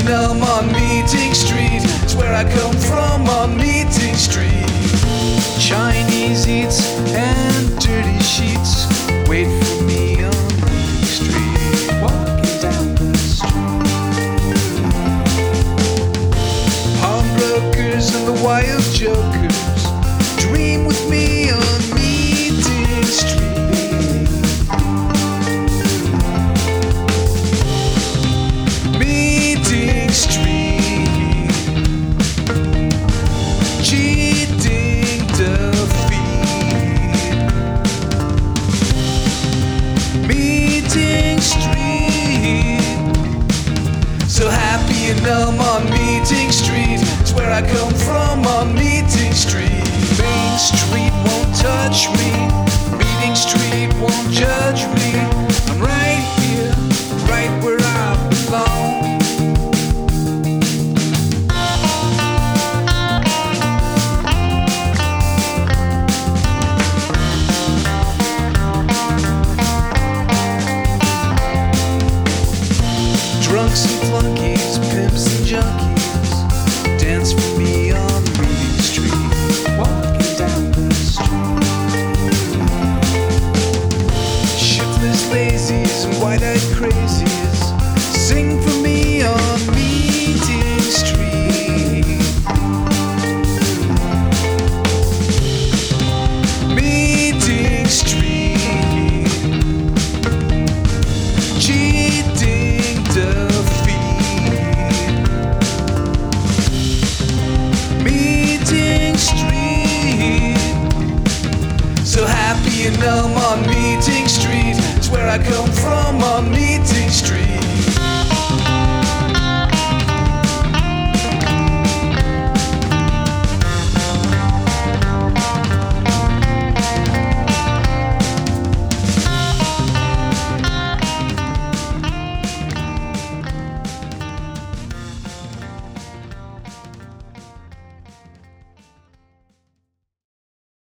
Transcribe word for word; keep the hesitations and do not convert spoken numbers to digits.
and Elm on Meeting Street. It's where I come from on Meeting Street. Chinese eats and dirty sheets wait for me on Meeting Street. Walking down the street. Pawnbrokers and the wild jokers dream with me on Meeting Street. Meeting Street. Cheating defeat. Meeting Street. So happy and Elm on Meeting Street. It's where I come from on Meeting Street. Main Street won't touch me. Meeting Street won't judge me. I'm right here, right where I belong. Drunks and flunkies, pimps and junkies dance for me on Meeting Street. Walking down the street. Shiftless lazies and wide-eyed crazies sing for me on Meeting Street. Meeting Street. Cheating defeat. Meeting Street. So happy and Elm on Meeting Street. It's where I come from on Meeting Street.